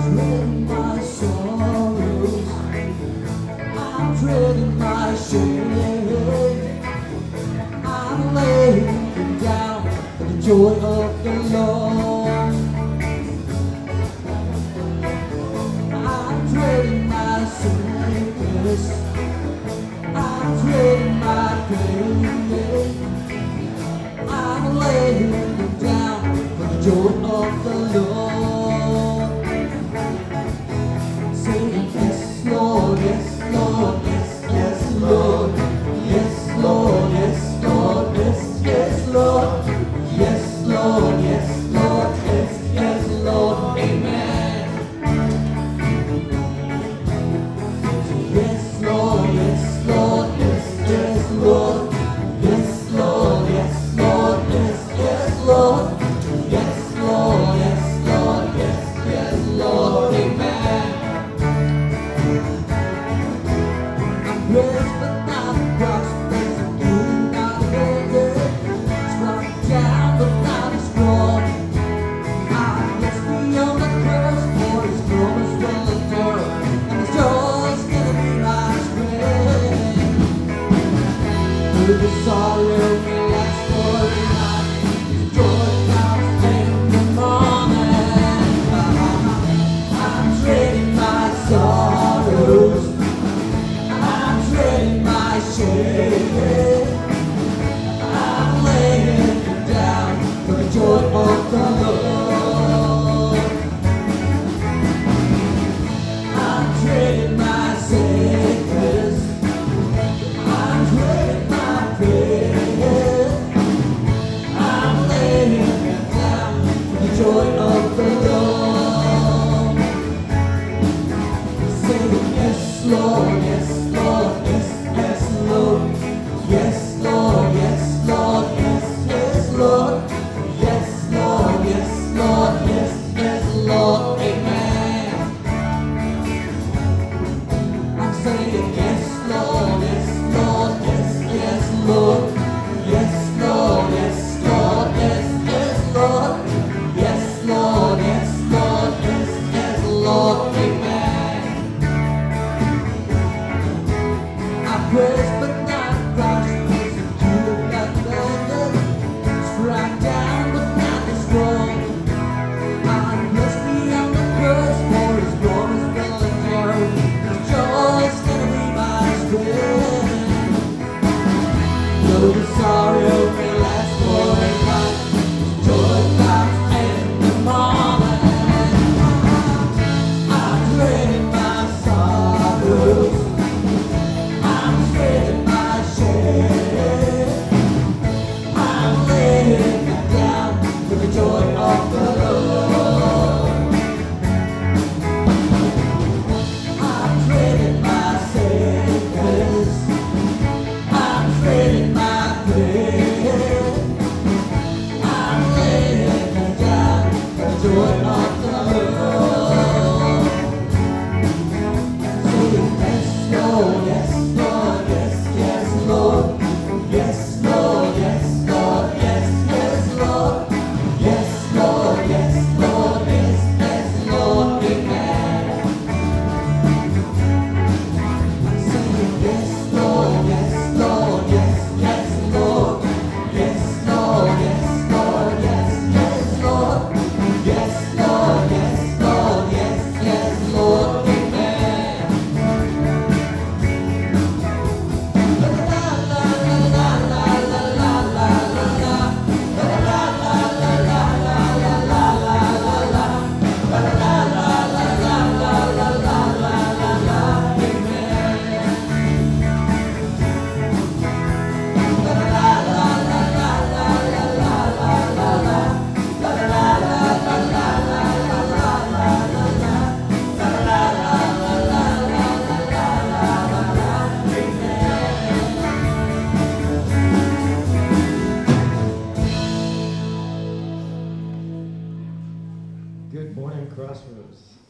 dreading my sorrows, I'm dreading my shame. I'm laying down for the joy of the Lord. I'm dreading my sickness, I'm dreading my pain. I'm laying down for the joy of the Lord. Saying yes, Lord, yes, Lord, yes, yes, Lord, yes, Lord, yes, Lord, yes, yes, Lord, yes, Lord, yes, Lord, yes, yes, Lord, amen. Yes, Lord, yes, Lord, yes, yes, Lord, yes, Lord, yes, Lord, yes, yes, Lord, yes, Lord, yes, Lord, yes, yes, Lord, amen. I'm blessed but not prosperous, I'm good, not offended, struck down but not destroyed. I'm blessed beyond the curse, for His promise will endure, and His joy is gonna be my strength. Through the sorrow may last for a night, His joy comes in the morning. I'm trading my sorrows, I'm trading my shame. I'm laying it down for the joy of the Lord. I'm trading my sickness, I'm trading my pain. I'm laying it down for the joy of the Lord. Saying yes, Lord, yes, Lord, yes, yes, Lord, yes, Lord, yes, Lord, yes, yes, Lord, yes, Lord, yes, Lord, yes, yes, Lord, amen. I'm saying yes, Lord, yes, Lord, yes, yes, Lord, yes, Lord, yes, Lord, yes, yes, Lord, yes, Lord, yes, Lord, yes, yes, Lord, amen. I'm praised but not crushed, persecuted but abandoned, struck down but not destroyed. I'm blessed beyond the curse, for His promise will endure. His joy is gonna be my strength. Though the sorrow may last for a night, His joy comes in the morning. I'm dreading my sorrows, I'm dreading my shame. I'm laying it down for the joy of the Lord. I'm dreading my sickness, I'm dreading my pain. I'm laying it down for the joy of the Lord. Saying yes, Lord, yes, Lord, yes, yes, Lord, yes, Lord, yes, Lord, yes, yes, Lord, yes, Lord, yes, Lord, yes, yes, Lord, amen. I'm saying yes, Lord, yes, Lord, yes, yes, Lord, yes, Lord, yes, Lord, yes, yes, Lord, yes, Lord, yes, Lord, yes, yes, Lord, amen. La la la la la la la la la la, la la la la la la la la la la la, la la la la la la la la la la, amen. La la la la la la la la la la la, la la la la la la la la la la la, la la la la la la la la la, amen. Good morning, Crossroads.